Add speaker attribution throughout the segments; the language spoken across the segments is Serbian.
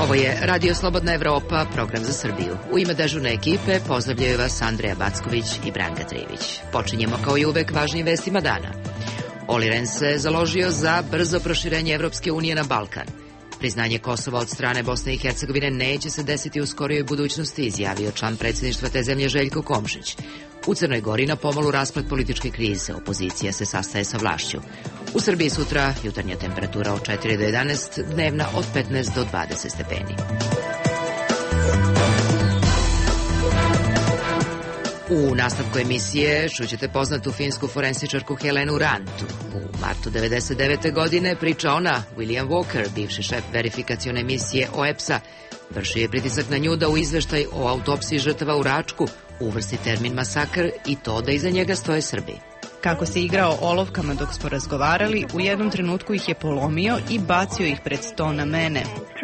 Speaker 1: Ovo je Radio Slobodna Evropa, program za Srbiju. U ime dežurne ekipe pozdravljaju vas Andreja Backović i Branka Trivić. Počinjemo kao i uvek važnim vestima dana. Olli Rehn se založio za brzo proširenje Evropske unije na Balkan. Priznanje Kosova od strane Bosne i Hercegovine neće se desiti u skorijoj budućnosti, izjavio član predsjedništva te zemlje Željko Komšić. U Crnoj Gori na pomolu rasplet političke krize, opozicija se sastaje sa vlašću. U Srbiji sutra jutarnja temperatura od 4 do 11, dnevna od 15 do 20 stepeni. U nastavku emisije čućete poznatu finsku forensičarku Helenu Rantu. U martu 1999. godine priča ona, William Walker, bivši šef verifikacione misije OEPS-a, vršio je pritisak na nju da u izveštaj o autopsiji žrtava u Račku uvrsti termin masakr i to da iza njega stoje Srbi.
Speaker 2: Kako se igrao olovkama dok smo razgovarali, u jednom trenutku ih je polomio i bacio ih pred sto na mene.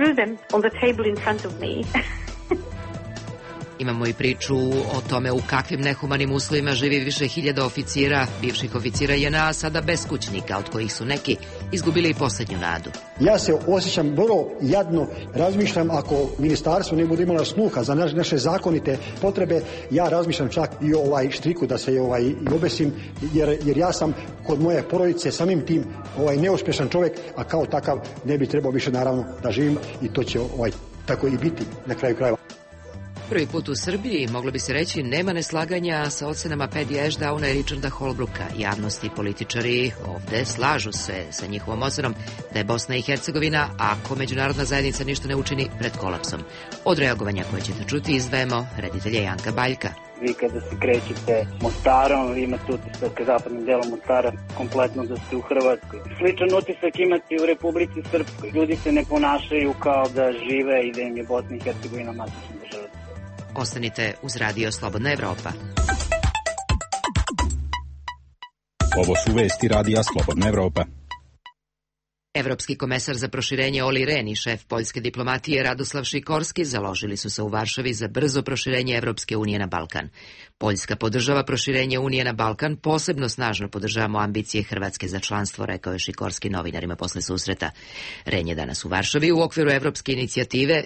Speaker 1: Imamo i priču o tome u kakvim nehumanim uslovima živi više hiljada oficira, bivših oficira JNA, a sada beskućnika, od kojih su neki izgubili i posljednju nadu.
Speaker 3: Ja se osjećam vrlo jadno, razmišljam ako ministarstvo ne bude imalo sluha za naše zakonite potrebe, ja razmišljam čak i o štriku da se i obesim, jer ja sam kod moje porodice samim tim neuspješan čovjek, a kao takav ne bi trebao više naravno da živim i to će tako i biti na kraju krajeva.
Speaker 1: Prvi put u Srbiji, moglo bi se reći, nema neslaganja sa ocenama Padija Ashdowna i Richarda Holbrooka. Javnosti i političari ovde slažu se sa njihovom ocenom da je Bosna i Hercegovina, ako međunarodna zajednica ništa ne učini, pred kolapsom. Od reagovanja koje ćete čuti izdvajemo reditelja Janka Baljka.
Speaker 4: Vi kada se krećete Mostarom, vi imate utisak zapadnim delom Mostara kompletno da ste u Hrvatskoj. Sličan utisak imate u Republici Srpskoj. Ljudi se ne ponašaju kao da žive i da im je Bosna i Hercegovina matična država.
Speaker 1: Ostanite uz Radio Slobodna Evropa.
Speaker 5: Ovo su vesti Radija Slobodna Evropa.
Speaker 1: Evropski komesar za proširenje Olli Rehn i šef poljske diplomatije Radoslav Šikorski založili su se u Varšavi za brzo proširenje Evropske unije na Balkan. Poljska podržava proširenje Unije na Balkan, posebno snažno podržavamo ambicije Hrvatske za članstvo, rekao je Šikorski novinarima posle susreta. Rehn je danas u Varšavi u okviru Evropske inicijative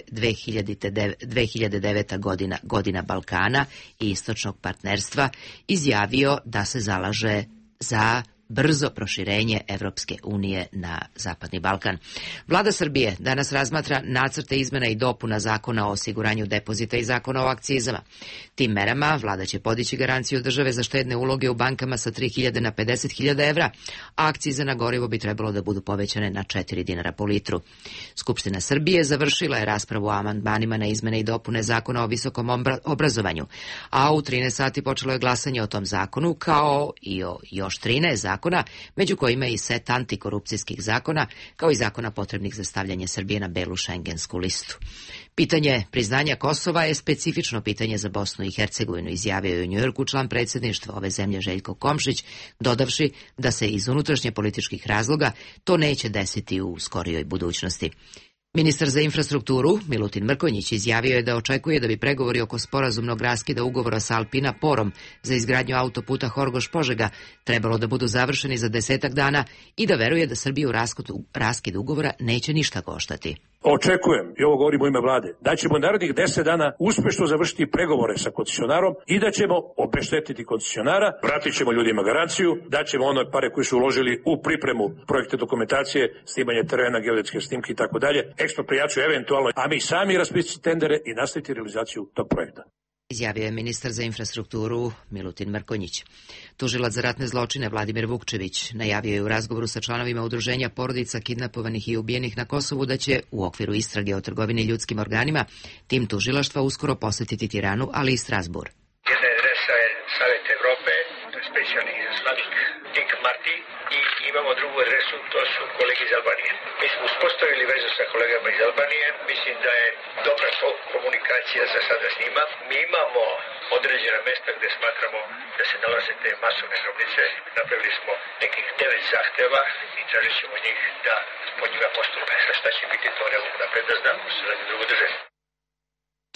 Speaker 1: 2009. godina Balkana i istočnog partnerstva izjavio da se zalaže za brzo proširenje Evropske unije na Zapadni Balkan. Vlada Srbije danas razmatra nacrte izmena i dopuna Zakona o osiguranju depozita i Zakona o akcizama. Tim merama vlada će podići garanciju države za štedne uloge u bankama sa 3.000 na 50.000 evra, a akcize na gorivo bi trebalo da budu povećane na 4 dinara po litru. Skupština Srbije završila je raspravu o amandmanima na izmene i dopune Zakona o visokom obrazovanju, a u 13 sati počelo je glasanje o tom zakonu, kao i o još 13 zakona, među kojima i set antikorupcijskih zakona, kao i zakona potrebnih za stavljanje Srbije na belu šengensku listu. Pitanje priznanja Kosova je specifično pitanje za Bosnu i Hercegovinu, izjavio je u Njujorku član predsjedništva ove zemlje Željko Komšić, dodavši da se iz unutrašnje političkih razloga to neće desiti u skorijoj budućnosti. Ministar za infrastrukturu, Milutin Mrkonjić, izjavio je da očekuje da bi pregovori oko sporazumnog raskida ugovora sa Alpina Porom za izgradnju autoputa Horgoš-Požega trebalo da budu završeni za 10 dana i da veruje da Srbiju raskid ugovora neće ništa koštati.
Speaker 6: Očekujem, i ovo govorim u ime vlade, da ćemo narednih 10 dana uspešno završiti pregovore sa koncesionarom i da ćemo obeštetiti koncesionara, vratit ćemo ljudima garanciju, da ćemo one pare koje su uložili u pripremu projekte dokumentacije, snimanje terena, geodetske snimke i tako dalje, eksproprijaciju eventualno, a mi sami raspisati tendere i nastaviti realizaciju tog projekta.
Speaker 1: Izjavio je ministar za infrastrukturu Milutin Mrkonjić. Tužilac za ratne zločine Vladimir Vukčević najavio je u razgovoru sa članovima udruženja porodica kidnapovanih i ubijenih na Kosovu da će u okviru istrage o trgovini ljudskim organima tim tužilaštva uskoro posjetiti Tiranu, ali i Strasbourg.
Speaker 7: Jedna adresa je Savjet Evrope, to je specijalni izaslanik Dick Marty, i imamo drugu adresu, to su kolegi iz Albanije. Mi smo uspostavili vezu sa kolegama iz Albanije, mislim da je dobra komunikacija za sada s njima. Mi imamo određena mesta gdje smatramo da se nalaze te masovne grobnice. Napravili smo nekih 9 zahteva i tražit ćemo njih da po njima postupe. Šta će biti, to ne mogu napred da znam, se radi drugo državi.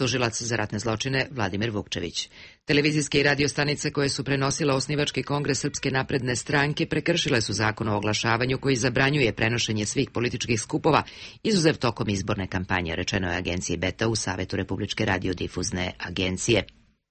Speaker 1: tužilac za ratne zločine Vladimir Vukčević. Televizijske i radio stanice koje su prenosile osnivački kongres Srpske napredne stranke prekršile su zakon o oglašavanju koji zabranjuje prenošenje svih političkih skupova, izuzev tokom izborne kampanje, rečeno je agenciji Beta u Savetu Republičke radiodifuzne agencije.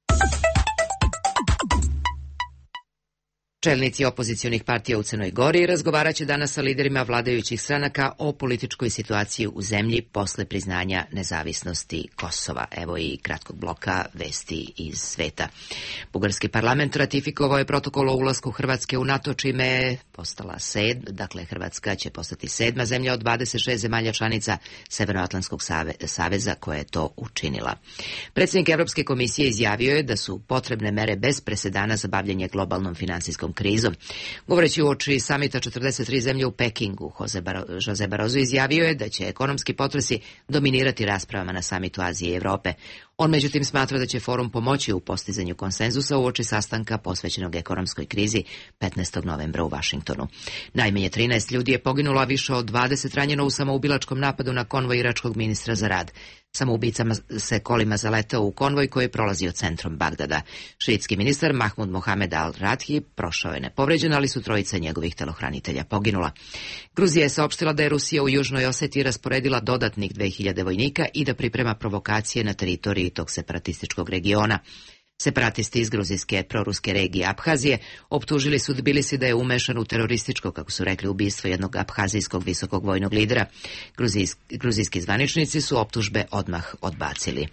Speaker 1: Čelnici opozicionih partija u Crnoj Gori razgovarat će danas sa liderima vladajućih stranaka o političkoj situaciji u zemlji posle priznanja nezavisnosti Kosova. Evo i kratkog bloka vesti iz sveta. Bugarski parlament ratifikovao je protokol o ulasku Hrvatske u NATO, čime je postala Hrvatska će postati 7. zemlja od 26 zemalja članica Severnoatlantskog saveza koja je to učinila. Predsjednik Evropske komisije izjavio je da su potrebne mere bez presedana za bavljenje globalnom finansijskom krizom. Govoreći uoči samita 43 zemlje u Pekingu, Jose Barroso izjavio je da će ekonomski potresi dominirati raspravama na samitu Azije i Evrope. On međutim smatra da će forum pomoći u postizanju konsenzusa uoči sastanka posvećenog ekonomskoj krizi 15. novembra u Vašingtonu. Najmanje 13 ljudi je poginulo, a više od 20 ranjeno u samoubilačkom napadu na konvoj iračkog ministra za rad. Samoubicama se kolima zaletao u konvoj koji je prolazio centrom Bagdada. Šiitski ministar Mahmud Mohamed al-Radhi prošao je nepovređen, ali su trojica njegovih telohranitelja poginula. Gruzija je saopštila da je Rusija u Južnoj Osetiji rasporedila dodatnih 2000 vojnika i da priprema provokacije na teritoriji tog separatističkog regiona. Separatisti iz gruzijske proruske regije Abhazije optužili su Tbilisi da je umešan u terorističko, kako su rekli, ubistvo jednog abhazijskog visokog vojnog lidera. Gruzijski zvaničnici su optužbe odmah odbacili.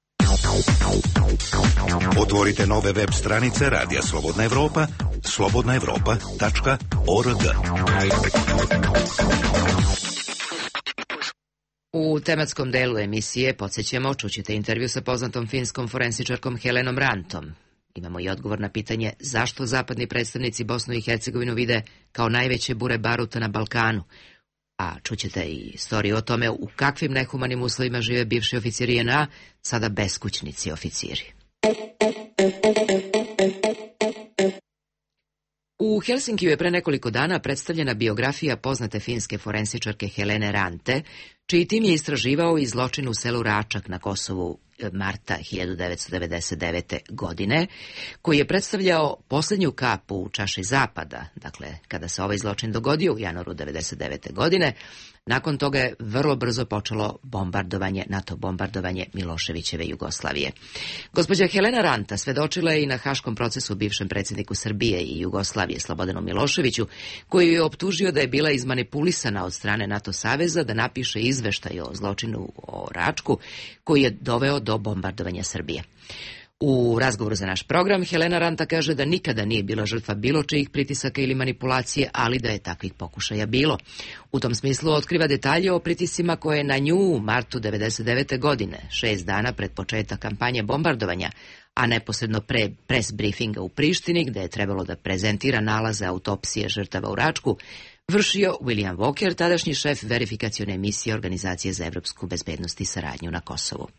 Speaker 8: Otvorite nove web stranice Radija Slobodna Evropa, slobodnaevropa.org.
Speaker 1: U tematskom delu emisije podsjećamo, čućete intervju sa poznatom finskom forensičarkom Helenom Rantom. Imamo i odgovor na pitanje zašto zapadni predstavnici Bosnu i Hercegovinu vide kao najveće bure baruta na Balkanu. A čućete i istoriju o tome u kakvim nehumanim uslovima žive bivši oficiri JNA, sada beskućnici oficiri. U Helsinkiju je pre nekoliko dana predstavljena biografija poznate finske forensičarke Helene Rante, čiji tim je istraživao i zločin u selu Račak na Kosovu marta 1999. godine, koji je predstavljao posljednju kapu u čaši zapada, dakle kada se ovaj zločin dogodio u januaru 1999. godine. Nakon toga je vrlo brzo počelo NATO bombardovanje Miloševićeve Jugoslavije. Gospođa Helena Ranta svedočila je i na haškom procesu bivšem predsjedniku Srbije i Jugoslavije Slobodanu Miloševiću, koji je optužio da je bila izmanipulisana od strane NATO saveza da napiše izveštaj o zločinu o Račku, koji je doveo do bombardovanja Srbije. U razgovoru za naš program Helena Ranta kaže da nikada nije bila žrtva bilo čijih pritisaka ili manipulacije, ali da je takvih pokušaja bilo. U tom smislu otkriva detalje o pritiscima koje je na nju u martu 1999. godine, 6 dana pred početak kampanje bombardovanja, a neposredno pre press briefinga u Prištini, gde je trebalo da prezentira nalaze autopsije žrtava u Račku, vršio William Walker, tadašnji šef verifikacione emisije Organizacije za evropsku bezbednost i saradnju na Kosovu.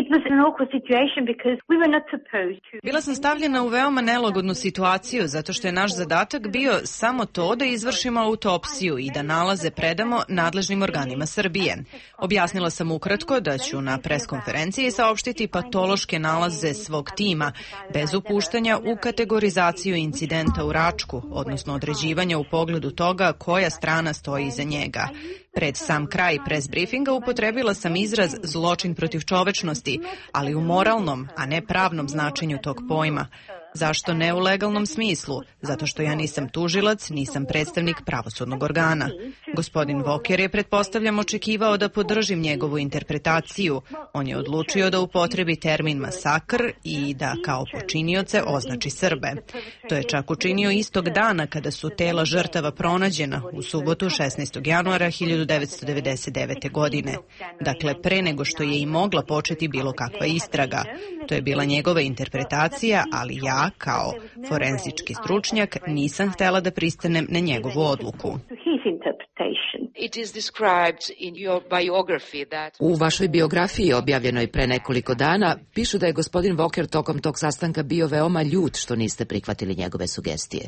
Speaker 2: Bila sam stavljena u veoma nelagodnu situaciju, zato što je naš zadatak bio samo to da izvršimo autopsiju i da nalaze predamo nadležnim organima Srbije. Objasnila sam ukratko da ću na preskonferenciji saopštiti patološke nalaze svog tima, bez upuštanja u kategorizaciju incidenta u Račku, odnosno određivanja u pogledu toga koja strana stoji iza njega. Pred sam kraj press briefinga upotrebila sam izraz zločin protiv čovečnosti, ali u moralnom, a ne pravnom značenju tog pojma. Zašto ne u legalnom smislu? Zato što ja nisam tužilac, nisam predstavnik pravosudnog organa. Gospodin Walker je, pretpostavljam, očekivao da podržim njegovu interpretaciju. On je odlučio da upotrebi termin masakr i da kao počinioce označi Srbe. To je čak učinio istog dana kada su tela žrtava pronađena, u subotu 16. januara 1999. godine. Dakle, pre nego što je i mogla početi bilo kakva istraga. To je bila njegova interpretacija, ali ja, kao forenzički stručnjak, nisam htela da pristanem na njegovu odluku.
Speaker 1: U vašoj biografiji, objavljenoj pre nekoliko dana, pišu da je gospodin Walker tokom tog sastanka bio veoma ljut što niste prihvatili njegove sugestije.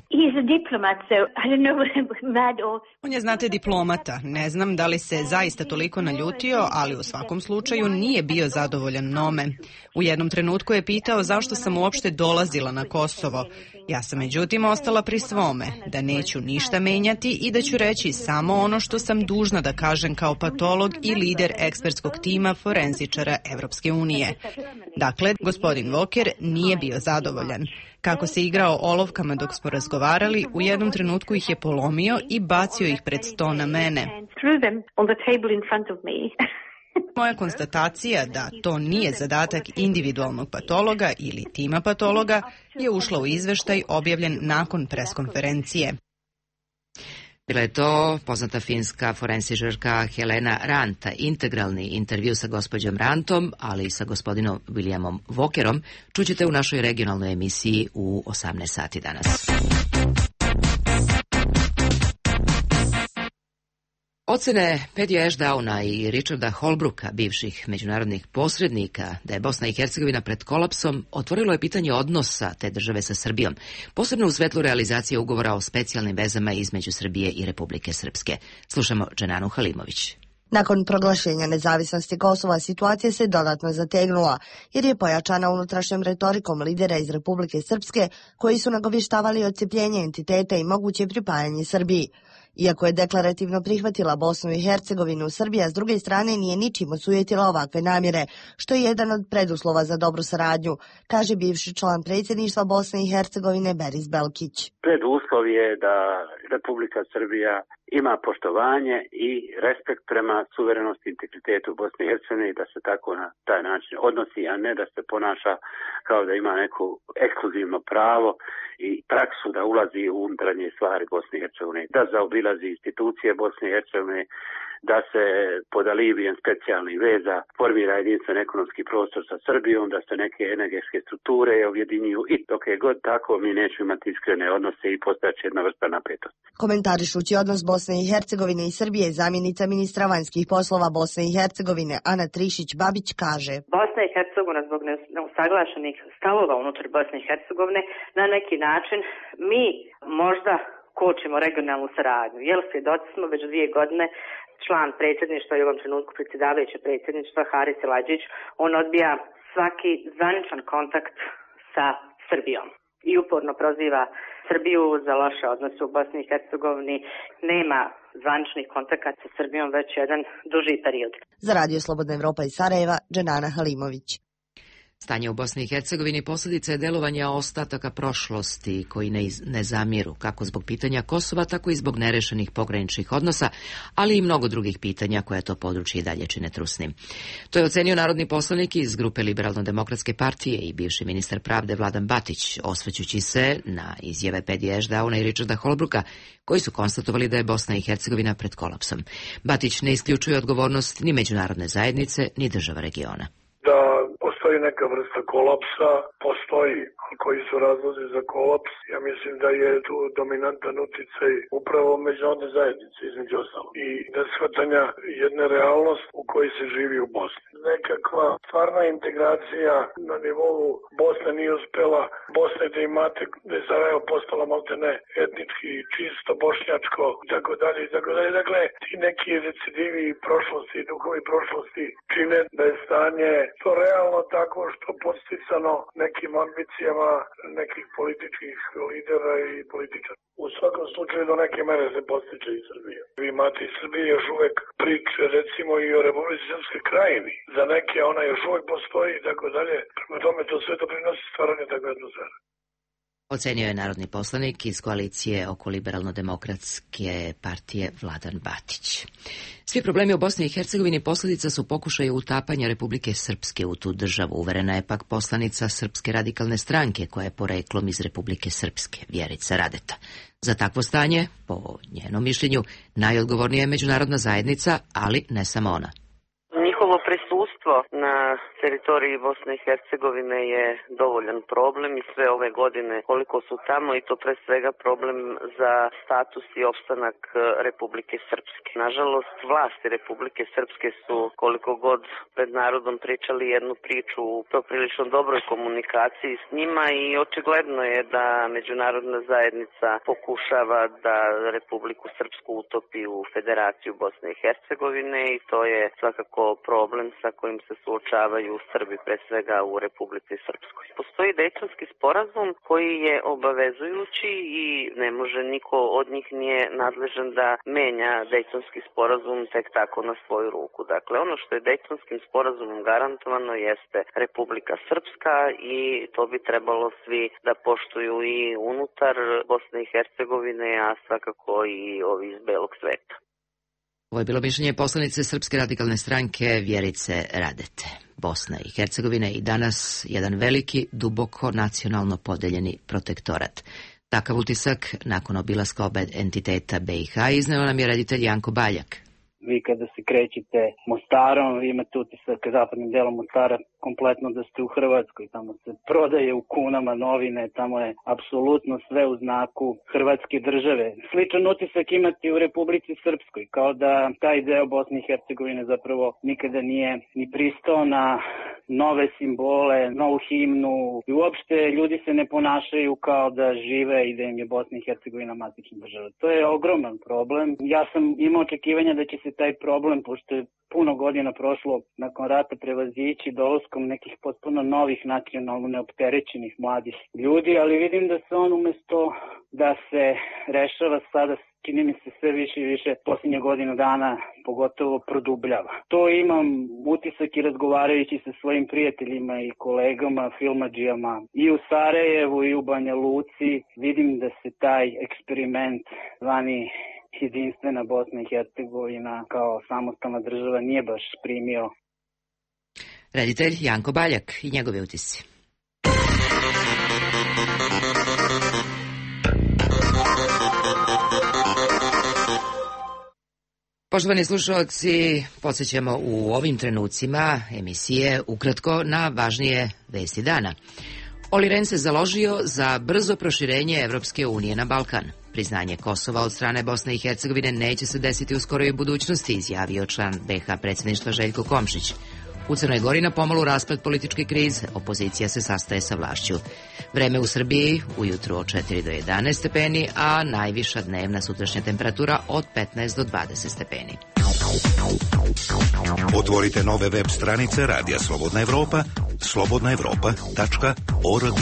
Speaker 2: On je, znate, diplomata. Ne znam da li se zaista toliko naljutio, ali u svakom slučaju nije bio zadovoljan mnome. U jednom trenutku je pitao zašto sam uopšte dolazila na Kosovo. Ja sam međutim ostala pri svome, da neću ništa menjati i da ću reći samo ono što sam dužna da kažem kao patolog i lider ekspertskog tima forenzičara Evropske unije. Dakle, gospodin Walker nije bio zadovoljan. Kako se igrao olovkama dok smo razgovarali, u jednom trenutku ih je polomio i bacio ih pred sto na mene. Moja konstatacija da to nije zadatak individualnog patologa ili tima patologa je ušla u izveštaj objavljen nakon preskonferencije.
Speaker 1: Bila je to poznata finska forenzičarka Helena Ranta. Integralni intervju sa gospođom Rantom, ali i sa gospodinom Williamom Walkerom, čućete u našoj regionalnoj emisiji u 18 sati danas. Ocene Paddyja Ashdowna i Richarda Holbrooka, bivših međunarodnih posrednika, da je Bosna i Hercegovina pred kolapsom, otvorilo je pitanje odnosa te države sa Srbijom, posebno u svetlu realizacije ugovora o specijalnim vezama između Srbije i Republike Srpske. Slušamo Dženanu Halimović.
Speaker 9: Nakon proglašenja nezavisnosti Kosova situacija se dodatno zategnula, jer je pojačana unutrašnjom retorikom lidera iz Republike Srpske koji su nagovještavali odcepljenje entiteta i moguće pripajanje Srbiji. Iako je deklarativno prihvatila Bosnu i Hercegovinu, Srbija s druge strane nije ničim osujetila ovakve namjere, što je jedan od preduslova za dobru saradnju, kaže bivši član predsjedništva Bosne i Hercegovine Beris Belkić.
Speaker 10: Preduslov je da Republika Srbija ima poštovanje i respekt prema suverenosti i integritetu Bosne i Hercegovine i da se tako na taj način odnosi, a ne da se ponaša kao da ima neko ekskluzivno pravo i praksu da ulazi u unutarnje stvari Bosne i Hercegovine, da zaobilazi institucije Bosne i Hercegovine, da se pod alibijem specijalnih veza formira jedinstven ekonomski prostor sa Srbijom, da se neke energetske strukture objedinjuju i dok je god tako mi nećemo imati iskrene odnose i postaće jedna vrsta napetosti.
Speaker 9: Komentarišući odnos Bosne i Hercegovine i Srbije, zamjenica ministra vanjskih poslova Bosne i Hercegovine Ana Trišić-Babić kaže:
Speaker 11: Bosna i Hercegovina zbog neusaglašenih stavova unutar Bosne i Hercegovine na neki način mi možda kočimo regionalnu saradnju. Jer svjedoci smo već 2 godine član predsjedništva i u ovom trenutku predsjedavajuće predsjedništva Haris Elađić, on odbija svaki zvaničan kontakt sa Srbijom i uporno proziva Srbiju za loše odnose u Bosni i Hercegovini. Nema zvaničnih kontakata sa Srbijom već jedan duži period.
Speaker 9: Za Radio Slobodna Evropa iz Sarajeva, Dženana Halimović.
Speaker 1: Stanje u Bosni i Hercegovini posljedica je delovanja ostataka prošlosti koji ne zamiru, kako zbog pitanja Kosova, tako i zbog nerešenih pograničnih odnosa, ali i mnogo drugih pitanja koja to područje i dalje čine trusnim. To je ocenio narodni poslanik iz grupe Liberalno-demokratske partije i bivši ministar pravde Vladan Batić, osvrćući se na izjave Paddyja Ashdowna i Richarda Holbrooka, koji su konstatovali da je Bosna i Hercegovina pred kolapsom. Batić ne isključuje odgovornost ni međunarodne zajednice, ni država regiona.
Speaker 12: Postoji neka vrsta kolapsa, postoji, ali koji su razlozi za kolaps? Ja mislim da je tu dominantan uticaj upravo međunarodne zajednice između ostalog i neshvatanja jedne realnost u kojoj se živi u Bosni. Nekakva stvarna integracija na nivou Bosne nije uspela. Bosne da imate, da je Sarajevo postala maltene etnički čisto bošnjačko i tako dalje i tako dalje. Dakle, ti neki recidivi prošlosti, duhovi prošlosti čine da je stanje to realno tako što podsticano nekim ambicijama nekih političkih lidera i političara. U svakom slučaju do neke mere se postiče i Srbija. Vi imate i Srbije još uvek priče recimo i o Republici Srpskoj krajini. Za neke ona još uvek postoji i tako dalje. Prema tome to sve doprinosi stvaranje takve atmosfere.
Speaker 1: Ocenio je narodni poslanik iz koalicije oko Liberalno-demokratske partije Vladan Batić. Svi problemi u Bosni i Hercegovini posljedica su pokušaja utapanja Republike Srpske u tu državu, uverena je pak poslanica Srpske radikalne stranke koja je poreklom iz Republike Srpske, Vjerica Radeta. Za takvo stanje, po njenom mišljenju, najodgovornija je međunarodna zajednica, ali ne samo ona.
Speaker 13: Njihovo prisustvo Neprisustvo na teritoriji Bosne i Hercegovine je dovoljan problem i sve ove godine koliko su tamo i to pre svega problem za status i opstanak Republike Srpske. Nažalost, vlasti Republike Srpske su koliko god pred narodom pričali jednu priču u prilično dobroj komunikaciji s njima i očigledno je da međunarodna zajednica pokušava da Republiku Srpsku utopi u Federaciju Bosne i Hercegovine i to je svakako problem sa kojim se suočavaju Srbi pre svega u Republici Srpskoj. Postoji Dejtonski sporazum koji je obavezujući i ne može niko od njih nije nadležan da menja Dejtonski sporazum tek tako na svoju ruku. Dakle, ono što je Dejtonskim sporazumom garantovano jeste Republika Srpska i to bi trebalo svi da poštuju i unutar Bosne i Hercegovine, a svakako i ovi iz belog sveta.
Speaker 1: Ovo je bilo mišljenje poslanice Srpske radikalne stranke Vjerice Radete. Bosna i Hercegovina je i danas jedan veliki, duboko nacionalno podeljeni protektorat. Takav utisak nakon obilaska oba entiteta BiH izneo nam je reditelj Janko Baljak.
Speaker 4: Vi kada se krećete Mostarom, vi imate utisak zapadnim delom Mostara kompletno da ste u Hrvatskoj. Tamo se prodaje u kunama novine, tamo je apsolutno sve u znaku Hrvatske države. Sličan utisak imate u Republici Srpskoj, kao da taj deo Bosne i Hercegovine zapravo nikada nije ni pristao na nove simbole, novu himnu i uopšte ljudi se ne ponašaju kao da žive i da im je Bosna i Hercegovina matična država. To je ogroman problem. Ja sam imao očekivanja da će se taj problem, pošto je puno godina prošlo nakon rata, prevazići dolaskom nekih potpuno novih nacionalno neopterećenih mladih ljudi, ali vidim da se on umesto da se rešava sada, čini mi se sve više i više posljednje godinu dana pogotovo produbljava. To imam utisak i razgovarajući sa svojim prijateljima i kolegama, filmadžijama i u Sarajevu i u Banja Luci. Vidim da se taj eksperiment zvani jedinstvena Bosna i Hercegovina kao samostalna država nije baš primio.
Speaker 1: Reditelj Janko Baljak i njegovi utisci. Poštovani slušalci, podsjećamo u ovim trenucima emisije ukratko na važnije vesti dana. Olli Rehn se založio za brzo proširenje Evropske unije na Balkan. Priznanje Kosova od strane Bosne i Hercegovine neće se desiti u skoroj budućnosti, izjavio član BiH predsjedništva Željko Komšić. U Crnoj Gori na pomolu rasplet političke krize, opozicija se sastaje sa vlašću. Vreme u Srbiji ujutru od 4 do 11 stepeni, a najviša dnevna sutrašnja temperatura od 15 do 20 stepeni.
Speaker 8: Otvorite nove web stranice Radija Slobodna Evropa, slobodnaevropa.org.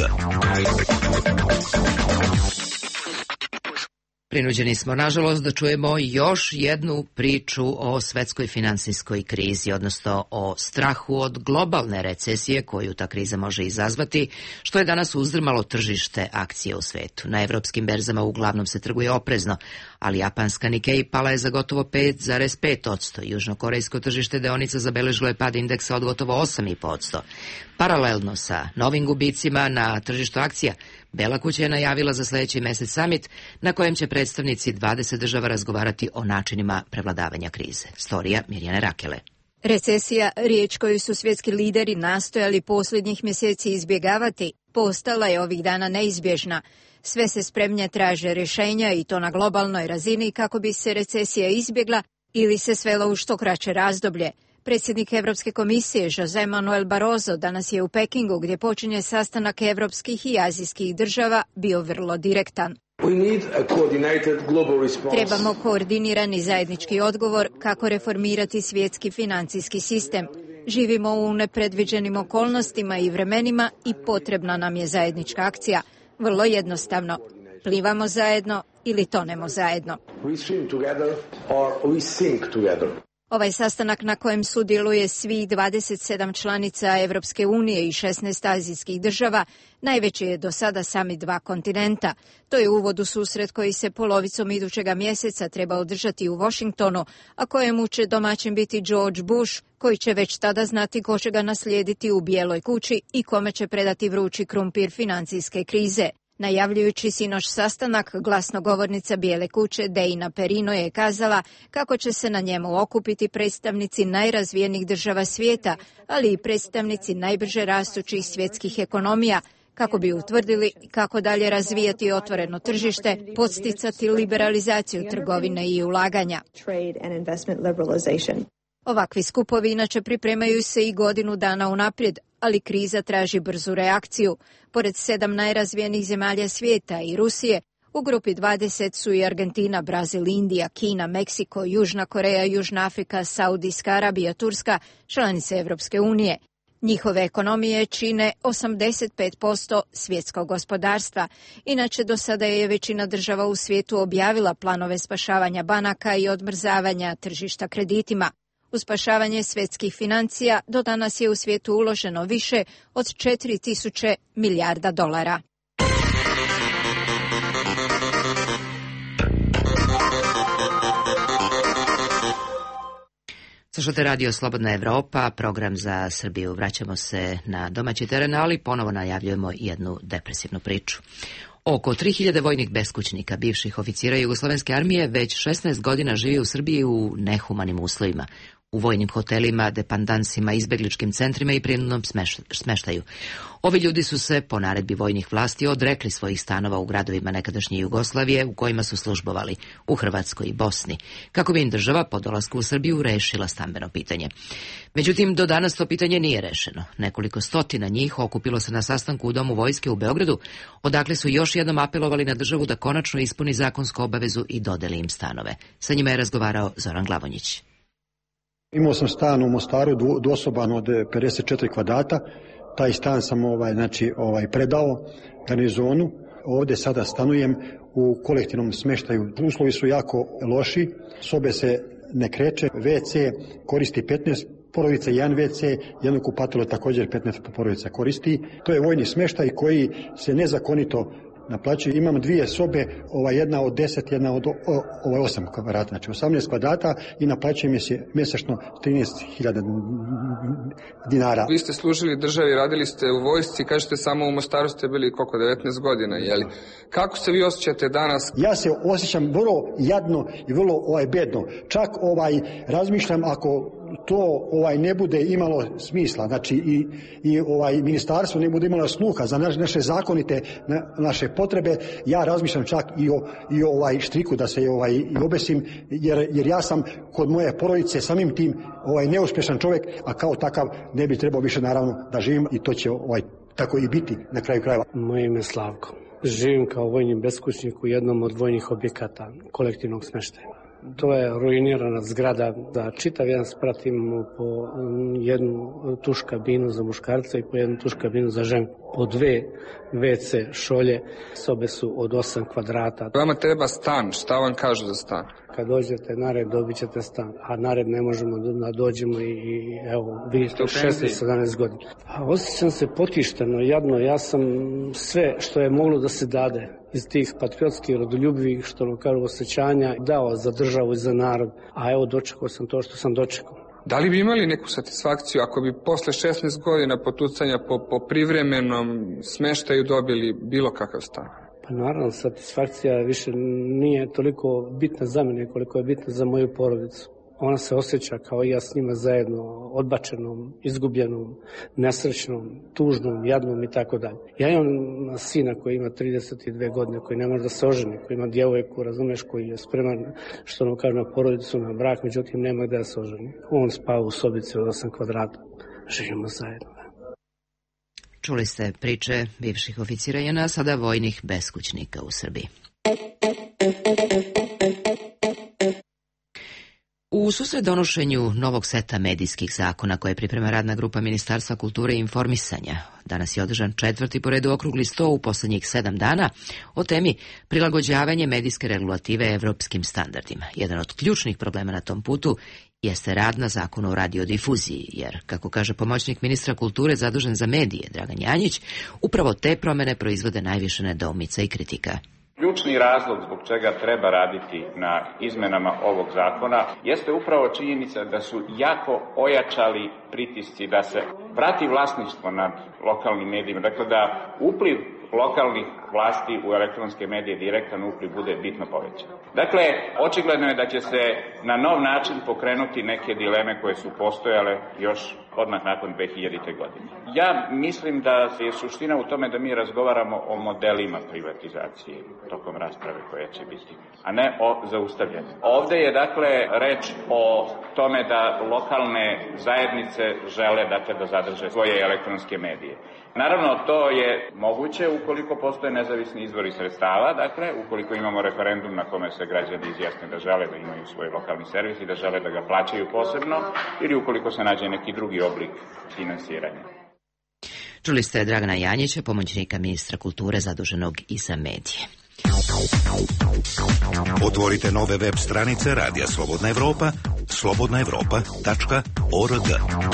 Speaker 1: Prinuđeni smo, nažalost, da čujemo još jednu priču o svetskoj finansijskoj krizi, odnosno o strahu od globalne recesije koju ta kriza može izazvati, što je danas uzdrmalo tržište akcije u svetu. Na evropskim berzama uglavnom se trguje oprezno, ali japanska Nikkei pala je za gotovo 5,5%. Južnokorejsko tržište deonica zabeležilo je pad indeksa od gotovo 8,5%. Paralelno sa novim gubicima na tržištu akcija, Bela kuća je najavila za sljedeći mesec summit na kojem će predstavnici 20 država razgovarati o načinima prevladavanja krize. Storija Mirjane Rakele.
Speaker 14: Recesija, riječ koju su svjetski lideri nastojali posljednjih mjeseci izbjegavati, postala je ovih dana neizbježna. Sve se spremnije traže rješenja i to na globalnoj razini kako bi se recesija izbjegla ili se svela u što kraće razdoblje. Predsjednik Europske komisije José Manuel Barroso danas je u Pekingu, gdje počinje sastanak evropskih i azijskih država, bio vrlo direktan. Trebamo koordinirani zajednički odgovor kako reformirati svjetski financijski sistem. Živimo u nepredviđenim okolnostima i vremenima i potrebna nam je zajednička akcija. Vrlo jednostavno. Plivamo zajedno ili tonemo zajedno. Ovaj sastanak na kojem sudjeluje svih 27 članica Evropske unije i 16 azijskih država najveći je do sada samit dva kontinenta. To je uvod u susret koji se polovicom idućega mjeseca treba održati u Washingtonu, a kojemu će domaćin biti George Bush, koji će već tada znati ko će ga naslijediti u Bijeloj kući i kome će predati vrući krumpir financijske krize. Najavljujući sinoć sastanak, glasnogovornica Bijele kuće Deina Perino je kazala kako će se na njemu okupiti predstavnici najrazvijenijih država svijeta, ali i predstavnici najbrže rastućih svjetskih ekonomija, kako bi utvrdili kako dalje razvijati otvoreno tržište, podsticati liberalizaciju trgovine i ulaganja. Ovakvi skupovi inače pripremaju se i godinu dana unaprijed, ali kriza traži brzu reakciju. Pored 7 najrazvijenijih zemalja svijeta i Rusije, u grupi 20 su i Argentina, Brazil, Indija, Kina, Meksiko, Južna Koreja, Južna Afrika, Saudijska Arabija, Turska, članice Evropske unije. Njihove ekonomije čine 85% svjetskog gospodarstva. Inače, do sada je većina država u svijetu objavila planove spašavanja banaka i odmrzavanja tržišta kreditima. U spašavanje svjetskih financija do danas je u svijetu uloženo više od 4.000 milijarda dolara.
Speaker 1: Slušate Radio Slobodna Evropa, program za Srbiju. Vraćamo se na domaći teren, ali ponovo najavljujemo jednu depresivnu priču. Oko 3000 vojnih beskućnika, bivših oficira Jugoslovenske armije, već 16 godina živi u Srbiji u nehumanim uslovima. U vojnim hotelima, depandansima, izbegličkim centrima i prinudnom smeštaju. Ovi ljudi su se, po naredbi vojnih vlasti, odrekli svojih stanova u gradovima nekadašnje Jugoslavije u kojima su službovali, u Hrvatskoj i Bosni, kako bi im država po dolasku u Srbiju rešila stambeno pitanje. Međutim, do danas to pitanje nije rešeno. Nekoliko stotina njih okupilo se na sastanku u Domu vojske u Beogradu, odakle su još jednom apelovali na državu da konačno ispuni zakonsku obavezu i dodeli im stanove. Sa njima je razgovarao Zoran Glavonjić.
Speaker 3: Imao sam stan u Mostaru, dvosoban od 54 kvadrata. Taj stan sam predao garnizonu. Ovdje sada stanujem u kolektivnom smeštaju. Uslovi su jako loši, sobe se ne kreće, WC koristi 15 porodica, jedan WC, jedno kupatilo također 15 porodica koristi. To je vojni smeštaj koji se nezakonito naplaćuju. Imam 2 sobe, jedna od 10, jedna od 8 kvadrata, znači 18 kvadrata i naplaćuje mi se mjesečno 13.000 dinara.
Speaker 15: Vi ste služili državi, radili ste u vojsci, kažete samo u Mostaru ste bili koliko, 19 godina, jeli? Kako se vi osjećate danas?
Speaker 3: Ja se osjećam vrlo jadno i vrlo bedno. Čak razmišljam ako to ne bude imalo smisla, znači i ministarstvo ne bude imalo sluha za naše zakonite, naše potrebe, ja razmišljam čak i o štriku da se i obesim, jer ja sam kod moje porodice samim tim neuspješan čovjek, a kao takav ne bi trebao više naravno da živim i to će tako i biti na kraju krajeva.
Speaker 16: Moje ime je Slavko. Živim kao vojni beskućnik u jednom od vojnih objekata kolektivnog smještaja. To je ruinirana zgrada, da čitav jedan sprat imamo po jednu tuš kabinu za muškarca i po jednu tuš kabinu za ženu. Po 2 WC šolje, sobe su od 8 kvadrata.
Speaker 15: Vama treba stan, šta vam kažu za stan?
Speaker 16: Kad dođete na red, dobit ćete stan, a na red ne možemo da dođemo i evo, vidite, 16-17 godina. Osjećam se potišteno, jadno, ja sam sve što je moglo da se dade iz tih patriotskih, rodoljubivih, što nam kažu, osjećanja dao za državu i za narod, a evo dočekao sam to što sam dočekao.
Speaker 15: Da li bi imali neku satisfakciju ako bi posle 16 godina potucanja po privremenom smeštaju dobili bilo kakav stan?
Speaker 16: Pa naravno, satisfakcija više nije toliko bitna za mene koliko je bitna za moju porodicu. Ona se osjeća kao i ja s njima zajedno, odbačenom, izgubljenom, nesrećnom, tužnom, jadnom i tako dalje. Ja imam sina koji ima 32 godine, koji ne može da se oženi, koji ima djevojku, razumeš, koji je spreman, što nam kaže, na porodicu, na brak, međutim nema gde da se oženi. On spava u sobici od 8 kvadrata. Živimo zajedno.
Speaker 1: Čuli ste priče bivših oficira JNA, sada vojnih beskućnika u Srbiji. U susret donošenju novog seta medijskih zakona koje priprema radna grupa Ministarstva kulture i informisanja, danas je održan 4. po redu okrugli sto u posljednjih 7 dana o temi prilagođavanje medijske regulative evropskim standardima. Jedan od ključnih problema na tom putu jeste rad na zakonu o radiodifuziji, jer, kako kaže pomoćnik ministra kulture zadužen za medije Dragan Janjić, upravo te promjene proizvode najviše nedoumica i kritika.
Speaker 17: Ključni razlog zbog čega treba raditi na izmenama ovog zakona jeste upravo činjenica da su jako ojačali pritisci da se vrati vlasništvo nad lokalnim medijima. Dakle, da upliv lokalnih vlasti u elektronske medije direktan upliv bude bitno povećan. Dakle, očigledno je da će se na nov način pokrenuti neke dileme koje su postojale još odmah nakon 2000. godine. Ja mislim da je suština u tome da mi razgovaramo o modelima privatizacije tokom rasprave koja će biti, a ne o zaustavljanju. Ovde je dakle reč o tome da lokalne zajednice žele dakle da zadrže svoje elektronske medije. Naravno, to je moguće ukoliko postoje nezavisni izvori sredstava, dakle, ukoliko imamo referendum na kome se građani izjasne da žele da imaju svoj lokalni servis i da žele da ga plaćaju posebno, ili ukoliko se nađe neki drugi oblik finansiranja.
Speaker 1: Čuli ste Dragana Janjića, pomoćnika ministra kulture zaduženog i za medije.
Speaker 8: Otvorite nove web stranice Radija Slobodna Evropa, slobodnaevropa.org.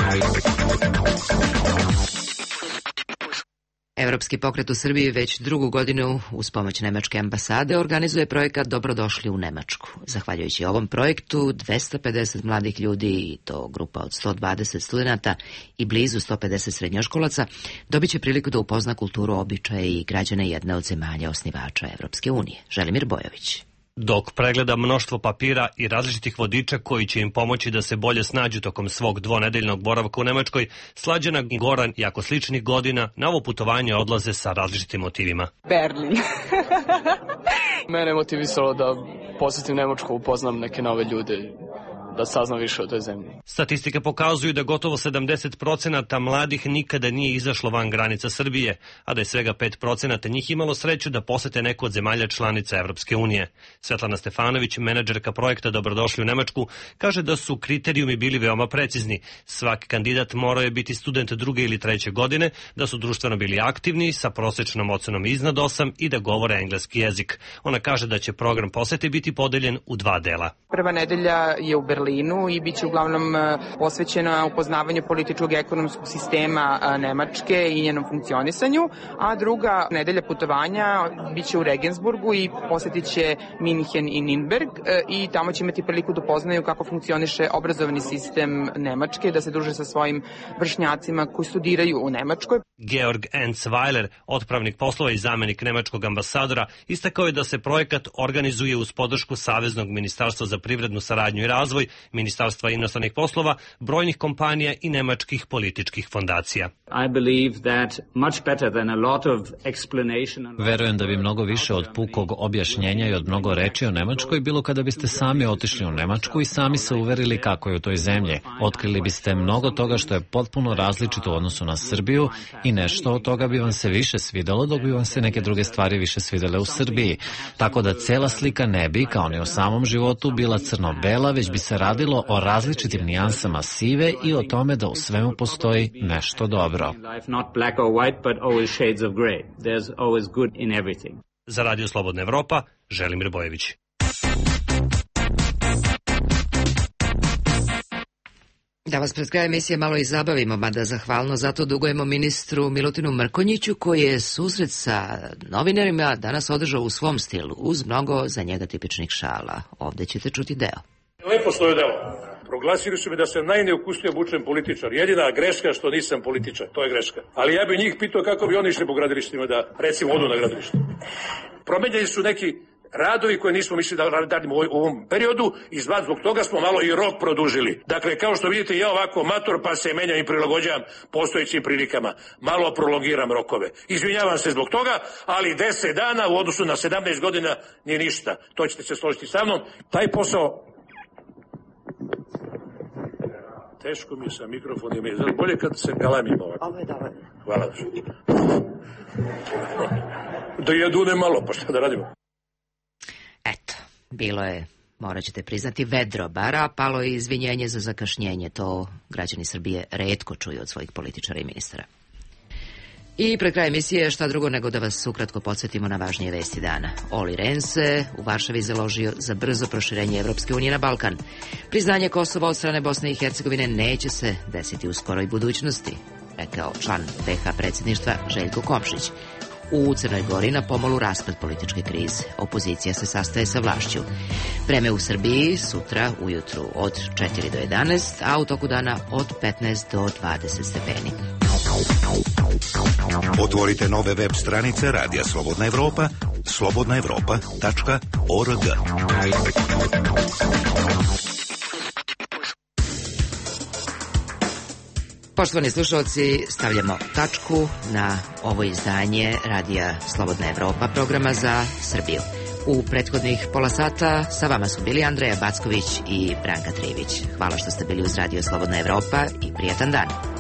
Speaker 1: Evropski pokret u Srbiji već drugu godinu uz pomoć Nemačke ambasade organizuje projekat Dobrodošli u Nemačku. Zahvaljujući ovom projektu, 250 mladih ljudi, i to grupa od 120 studenata i blizu 150 srednjoškolaca, dobit će priliku da upozna kulturu, običaje i građane jedne od zemalja osnivača Evropske unije. Želimir Bojović.
Speaker 18: Dok pregleda mnoštvo papira i različitih vodiča koji će im pomoći da se bolje snađu tokom svog dvonedeljnog boravka u Nemačkoj, Slađana, Goran i ako sličnih godina na ovo putovanje odlaze sa različitim motivima.
Speaker 19: Berlin. Mene je motivisalo da posjetim Nemačku, upoznam neke nove ljude, da saznam više o toj zemlji.
Speaker 18: Statistike pokazuju da gotovo 70% mladih nikada nije izašlo van granica Srbije, a da je svega 5% njih imalo sreću da posete neku od zemalja članica Evropske unije. Svetlana Stefanović, menadžerka projekta Dobrodošli u Nemačku, kaže da su kriterijumi bili veoma precizni. Svaki kandidat morao je biti student 2. ili 3. godine, da su društveno bili aktivni, sa prosečnom ocenom iznad 8 i da govore engleski jezik. Ona kaže da će program posete biti podeljen u 2 dela.
Speaker 19: Prva nedelja je u Berlinu i bit će uglavnom posvećena upoznavanju političkog i ekonomskog sistema Nemačke i njenom funkcionisanju, a druga nedelja putovanja bit će u Regensburgu i posjetit će Minhen i Nürnberg i tamo će imati priliku da upoznaju kako funkcioniše obrazovni sistem Nemačke, da se druže sa svojim vršnjacima koji studiraju u Nemačkoj.
Speaker 18: Georg Enzweiler, otpravnik poslova i zamenik nemačkog ambasadora, istakao je da se projekat organizuje uz podršku Saveznog ministarstva za privrednu saradnju i razvoj, Ministarstva inostranih poslova, brojnih kompanija i nemačkih političkih fondacija.
Speaker 20: Verujem da bi mnogo više od pukog objašnjenja i od mnogo reči o Nemačkoj bilo kada biste sami otišli u Nemačku i sami se uverili kako je u toj zemlji. Otkrili biste mnogo toga što je potpuno različito u odnosu na Srbiju i nešto od toga bi vam se više svidelo, dok bi vam se neke druge stvari više svidele u Srbiji. Tako da cela slika ne bi, kao ni u samom životu, bila crno-bela, već bi se radilo o različitim nijansama sive i o tome da u svemu postoji nešto dobro.
Speaker 18: Za Radio Slobodna Evropa, Želimir Bojević.
Speaker 1: Da vas pred kraj emisije malo i zabavimo, mada zahvalno zato dugujemo ministru Milutinu Mrkonjiću, koji je susret sa novinarima danas održao u svom stilu, uz mnogo za njega tipičnih šala. Ovde ćete čuti deo.
Speaker 6: Lepo stoje delo. Proglasili su mi da sam najneukusnije obučen političar. Jedina greška što nisam političar, to je greška. Ali ja bih njih pitao kako bi oni išli po gradilištima da, recimo, odu na gradilište. Promenjeni su neki radovi koje nismo mislili da radimo u ovom periodu i zbog toga smo malo i rok produžili. Dakle, kao što vidite, ja ovako mator pa se menjam i prilagođavam postojećim prilikama. Malo prolongiram rokove. Izvinjavam se zbog toga, ali 10 dana u odnosu na 17 godina nije ništa. To ćete se složiti sa mnom. Taj posao... Teško mi je sa mikrofonima. Je bolje kad se galamim ovako?
Speaker 1: Ovo je dobro.
Speaker 6: Hvala. Da jedu ne malo, pa šta da radimo?
Speaker 1: Eto, bilo je, morat ćete priznati, vedro bara, palo je izvinjenje za zakašnjenje. To građani Srbije retko čuju od svojih političara i ministara. I pred kraj emisije šta drugo nego da vas ukratko podsjetimo na važnije vesti dana. Olli Rehn se u Varšavi založio za brzo proširenje Evropske unije na Balkan. Priznanje Kosova od strane Bosne i Hercegovine neće se desiti u skoroj budućnosti, rekao član BiH predsjedništva Željko Komšić. U Crnoj Gori na pomolu raspad političke krize. Opozicija se sastaje sa vlašću. Vreme u Srbiji sutra ujutru od 4 do 11, a u toku dana od 15 do 20 stepeni.
Speaker 8: Otvorite nove web stranice Radija Slobodna Evropa, slobodnaevropa.org.
Speaker 1: Poštovani slušalci, stavljamo tačku na ovo izdanje Radija Slobodna Evropa, programa za Srbiju. U prethodnih pola sata sa vama su bili Andreja Backović i Branka Trivić. Hvala što ste bili uz Radio Slobodna Evropa i prijetan dan.